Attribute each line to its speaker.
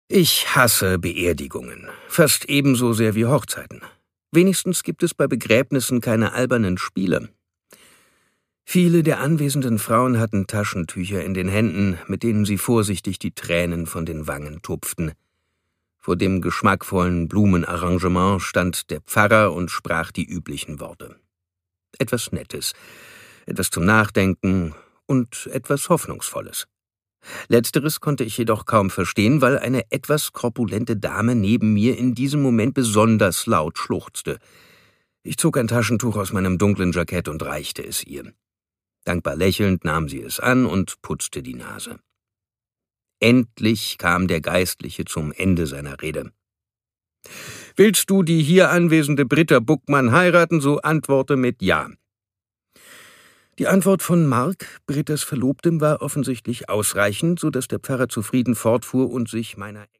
Speaker 1: Ich hasse Beerdigungen, fast ebenso sehr wie Hochzeiten. Wenigstens gibt es bei Begräbnissen keine albernen Spiele. Viele der anwesenden Frauen hatten Taschentücher in den Händen, mit denen sie vorsichtig die Tränen von den Wangen tupften. Vor dem geschmackvollen Blumenarrangement stand der Pfarrer und sprach die üblichen Worte. Etwas Nettes, etwas zum Nachdenken und etwas Hoffnungsvolles. Letzteres konnte ich jedoch kaum verstehen, weil eine etwas korpulente Dame neben mir in diesem Moment besonders laut schluchzte. Ich zog ein Taschentuch aus meinem dunklen Jackett und reichte es ihr. Dankbar lächelnd nahm sie es an und putzte die Nase. Endlich kam der Geistliche zum Ende seiner Rede. »Willst du die hier anwesende Britta Buckmann heiraten, so antworte mit Ja.« Die Antwort von Mark, Brittas Verlobtem, war offensichtlich ausreichend, so dass der Pfarrer zufrieden fortfuhr und sich meiner